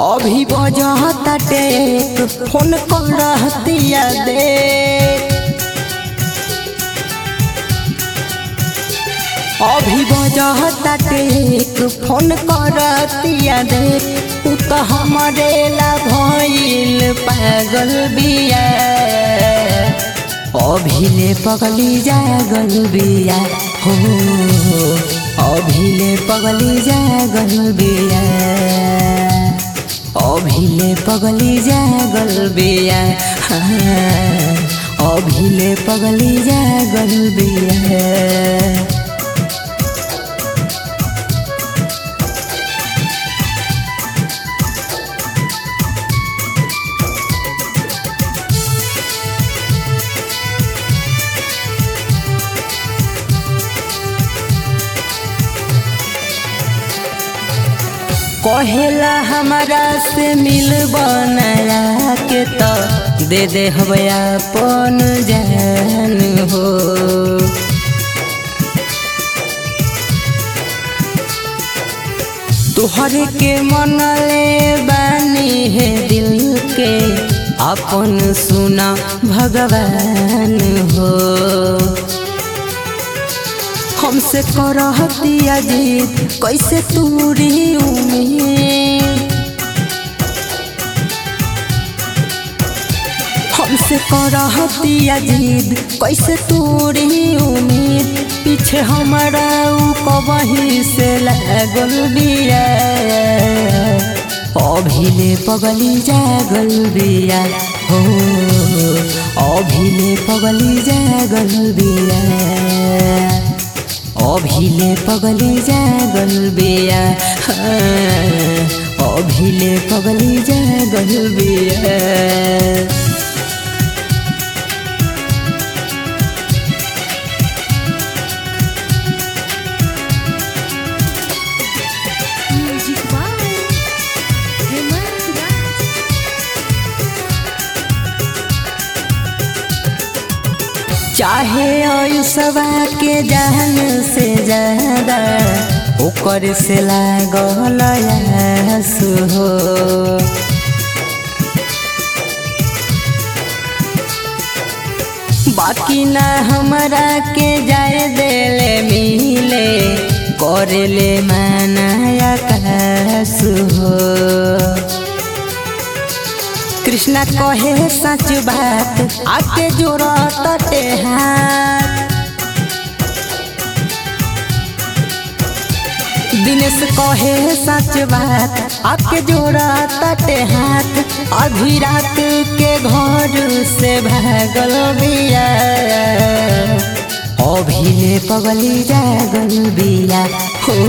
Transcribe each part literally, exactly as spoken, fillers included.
अभी बजता take phone करतिया दे अभी बजता टेक फोन करतिया दे तू तो हमारे ला भइल पागल बिया अभिले पगली जागल बिया हो अभिले पगली जागल बिया अभिले पगली जागल बिया अभिले पगली जागल बिया। कहेला हमारा से मिल बनाया के तो दे दे हवया पन जान हो तुहरे के मन ले बानी है दिल के अपन सुना भगवान हो हमसे करहतिया जीत कैसे तूरी उम्मीद हमसे करहतिया जीत कैसे तूरी उम्मीद पीछे हमारा ऊ कबही से लागल बिया अभिले पगली जागल बिया हो अभिले पगली जागल बिया अभिले पगली जागल बिया अभिले पगली जागल बिया। चाहे आयुषवा के जान से ज्यादा ओकर से लागल आस हो बाकी ना हमरा के जाए देले मिले करेले मानाया कास हो कृष्णा कहे सच बात आके जोड़त हाथ दिनेश कहे सच बात आके जोड़त हाथ अभी रात के घर से भागल बिया अभिले पगली जागल बिया हो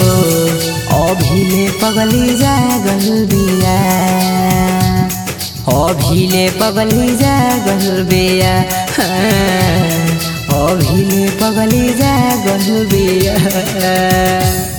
अभिले पगली जागल बिया अभिले पगली जागल बिया अभिले पगली जागल बिया।